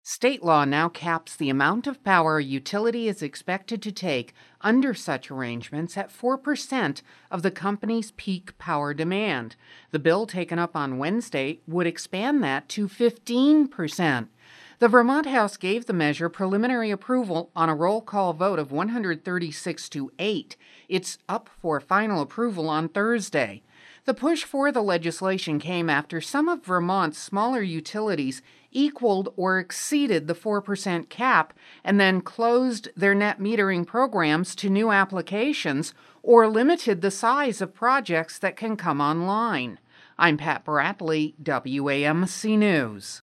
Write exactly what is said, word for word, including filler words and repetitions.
State law now caps the amount of power a utility is expected to take under such arrangements at four percent of the company's peak power demand. The bill taken up on Wednesday would expand that to fifteen percent. The Vermont House gave the measure preliminary approval on a roll call vote of one hundred thirty-six to eight. It's up for final approval on Thursday. The push for the legislation came after some of Vermont's smaller utilities equaled or exceeded the four percent cap and then closed their net metering programs to new applications or limited the size of projects that can come online. I'm Pat Bradley, W A M C News.